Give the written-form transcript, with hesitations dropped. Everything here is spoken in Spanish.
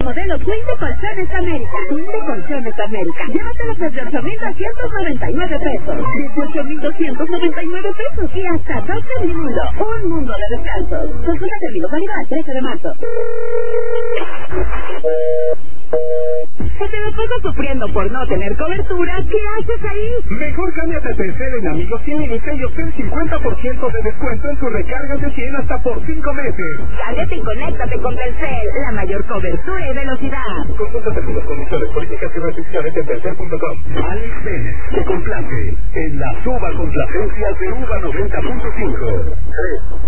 modelo Twin de Colchones América. Twin de Colchones América. Llévatelos desde 8,299 pesos. 18,299 pesos. Y hasta 12 minutos. Un mundo de descansos. Consulta términos válido al 13 de marzo. Si te lo pasas sufriendo por no tener cobertura, ¿qué haces ahí? Mejor cámbiate a Telcel en Amigos Sin Límite y obtén 50% de descuento en tus recargas de 100 hasta por 5 meses. Cámbiate y conéctate con Telcel, la mayor cobertura y velocidad. Consulta términos, condiciones, políticas y restricciones en Telcel.com. Alex Bennett te complace en la Suba Complacencias de UVA 90.5.